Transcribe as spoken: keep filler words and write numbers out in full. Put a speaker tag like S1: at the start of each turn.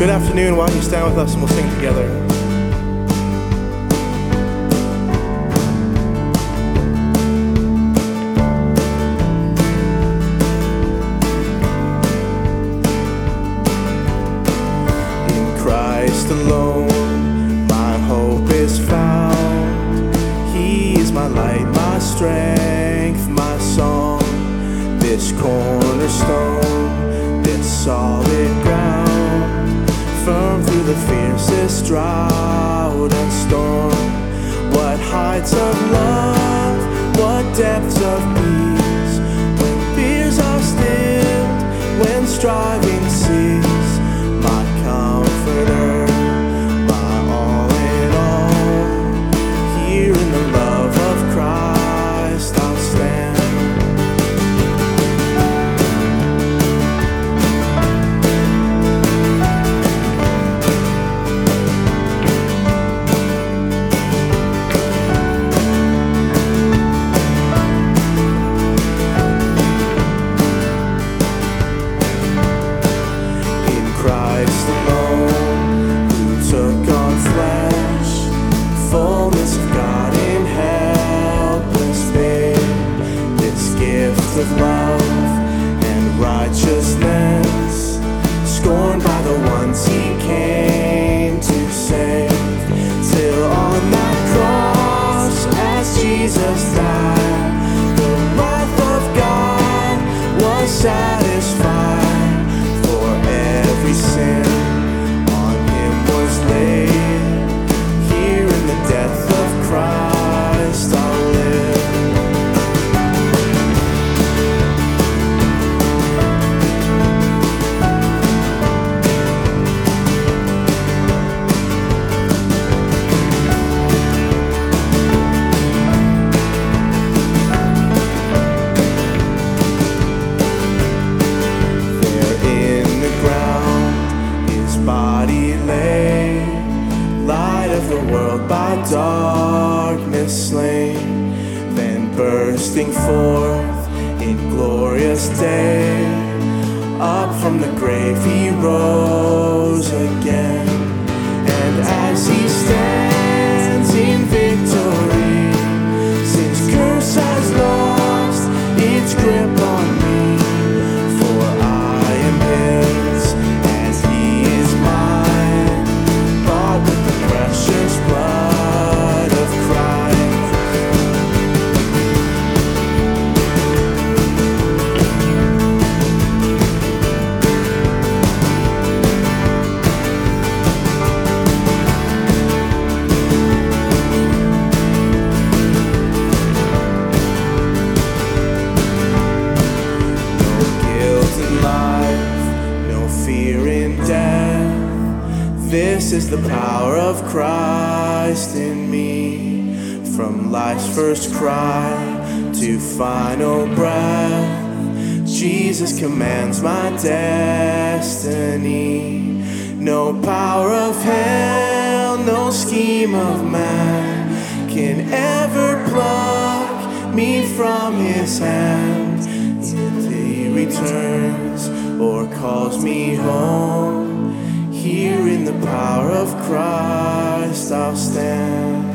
S1: Good afternoon. Why don't you stand with us and we'll sing together. In Christ alone, my hope is found. He is my light, my strength, my song. This cornerstone, this solid ground, firm through the fiercest drought and storm. What heights of love, what depths of peace, when fears are stilled, when striving cease. My comforter, my all in all, here in the love of Christ I'll stand. Christ alone, who took on flesh, fullness of God in helpless babe. This gift of love and righteousness, scorned by the ones he came to save. Till on that cross, as Jesus died, the wrath of God was satisfied. Every sin on him was laid. Here in the death of Christ I'll live. There in the ground body lay, light of the world by darkness slain, then bursting forth in glorious day, up from the grave he rose again. And as he stands in victory, sin's curse has lost its grip on me, for I am his, precious blood of Christ. No guilt in life, no fear in death. This is the power of Christ in me. From life's first cry to final breath, Jesus commands my destiny. No power of hell, no scheme of man can ever pluck me from his hand. If he returns or calls me home, here in the power of Christ I'll stand.